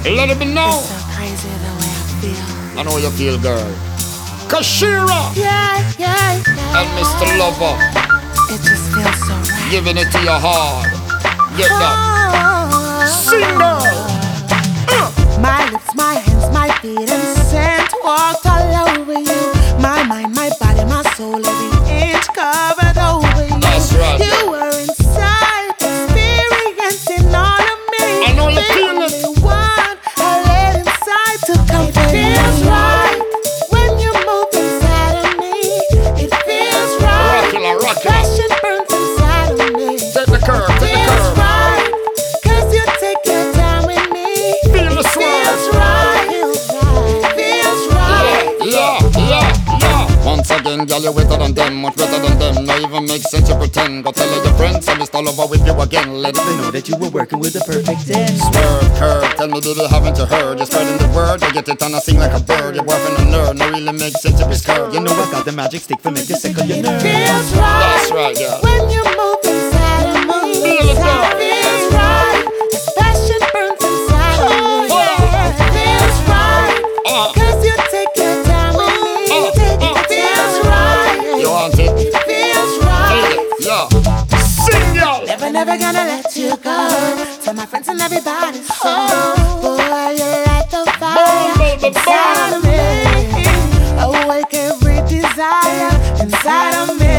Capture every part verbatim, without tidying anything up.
Let it be known. It's so crazy the way I feel. I know you feel, girl. Kashira Yeah, yeah, yeah. and Mister Lover, It just feels so right. giving it to your heart. Get that. Oh, Sing, girl. Uh. my lips, my hands, my feet, and scent walked all over you. My mind, my body, my soul, every inch covered over you. That's right. You were inside, experiencing all of me. I know you the feel it. only one I let inside to come. It feels right when you move inside of me. It feels right. Rockula, rockula. Passion burns inside of me. Take the curve, take the Feels curve. right, 'cause you take your time with me. Feel the swag. Feels right, feels right. Yeah, yeah, yeah. Once again, girl, you're wetter than them, much better than them. Not even make sense to pretend. Go tell all your friends, I'm just all over with you again. Let They know that you were working with the perfect ten. swerve, curve. Tell me, did you haven't you heard? You're spreading the word, you get it and I sing like a bird. You're working a nerd, no really makes sense to be scared. You know I got the magic stick for make you sickle your nerves. Feels right. That's right, yeah. When you move inside of me. Feel it, girl. Feels right. As passion burns inside of me. Oh, yeah. It feels right. Uh. 'Cause you take your time with me. Uh, Take it uh. feels right. You want it? It feels Feel right. it, yeah. Sing, y'all. Never, never gonna let you go. Tell my friends and everybody so. Boy, you light the fire Boom, baby, inside of me. Awake every desire inside of me.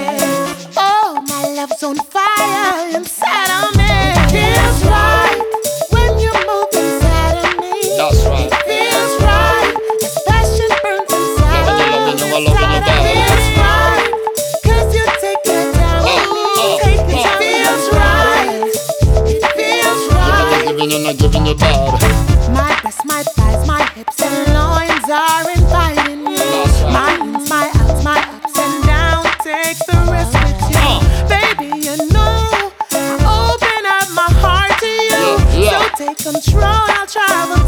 Oh, my love's on fire inside of me. Feels right when you move inside of me. That's right. Feels right as passion burns inside of Loving you, loving you, I love inside you, of me. baby. Feels right 'cause you take your time with me. uh, Take it uh. feels right. It feels right. Giving you, not giving you bad. My breasts, my thighs, my hips and loins are inviting you. That's right. My ins, my outs, my ups and downs. Take the risk with you. Uh. Baby, you know I open up my heart to you. Yeah, yeah. So take control, I'll travel